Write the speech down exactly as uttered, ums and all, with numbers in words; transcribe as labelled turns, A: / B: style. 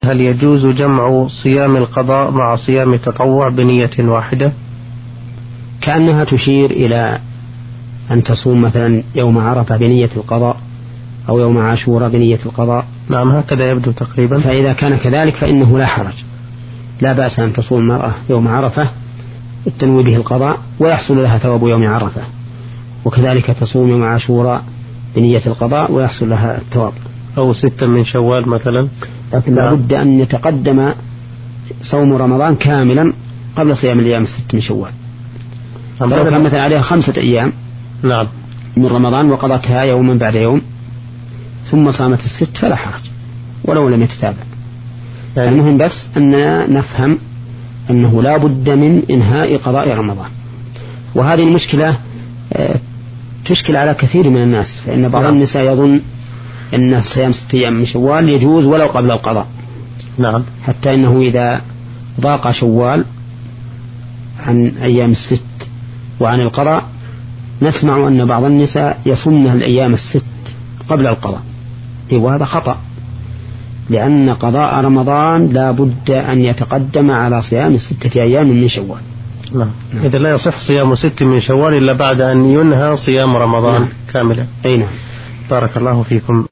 A: هل يجوز جمع صيام القضاء مع صيام التطوع بنية واحدة؟
B: كأنها تشير إلى أن تصوم مثلا يوم عرفة بنية القضاء أو يوم عاشوراء بنية القضاء.
A: نعم هكذا يبدو تقريبا.
B: فإذا كان كذلك فإنه لا حرج، لا بأس أن تصوم المرأة يوم عرفة التنوي به القضاء ويحصل لها ثواب يوم عرفة، وكذلك تصوم يوم عاشوراء بنية القضاء ويحصل لها الثواب.
A: أو ستة من شوال مثلا.
B: لكن لا بد أن يتقدم صوم رمضان كاملا قبل صيام الأيام الست من شوال. لو كان مثلا عليها خمسة أيام
A: نعم
B: من رمضان وقضتها يوما بعد يوم ثم صامت الست فلا حرج ولو لم يتتابع. يعني المهم بس أننا نفهم أنه لا بد من إنهاء قضاء رمضان، وهذه المشكلة تشكل على كثير من الناس، فإن بعض نعم. النساء يظن أن صيام ستة أيام من شوال يجوز ولو قبل القضاء.
A: نعم.
B: حتى إنه إذا ضاق شوال عن أيام الست وعن القضاء نسمع أن بعض النساء يصمن الأيام الست قبل القضاء، وهذا خطأ، لأن قضاء رمضان لا بد أن يتقدم على صيام ستة أيام من شوال.
A: نعم. نعم. إذا لا يصح صيام ست من شوال إلا بعد أن ينهى صيام رمضان. نعم. كاملا.
B: أي نعم.
A: بارك الله فيكم.